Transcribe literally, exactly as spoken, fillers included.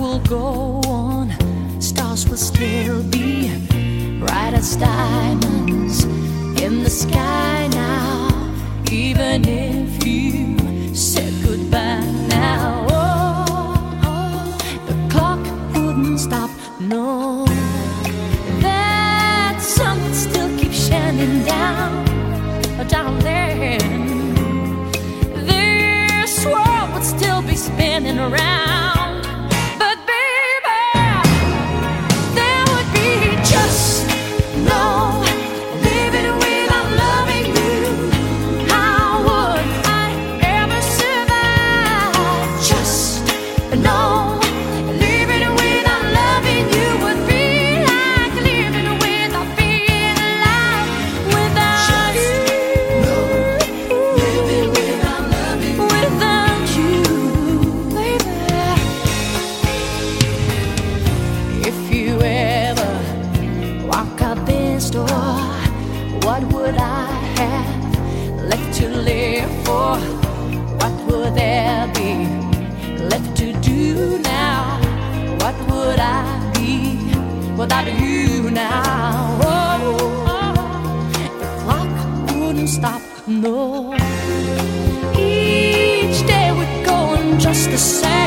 will go on, stars will still be bright as diamonds in the sky now, even if you said goodbye now. Oh, oh, the clock wouldn't stop, no. That sun would still keep shining down, darling. This world would still be spinning around, but baby, there would be just no living without loving you. How would I ever survive? Just no living without loving you would be like living without being alive. Without you, no living without loving you. Without you, baby. If you ever walk out this door, what would I have left to live for? What would there be left to do now? What would I be without you now? Oh, the clock wouldn't stop, no. Each day would go on just the same.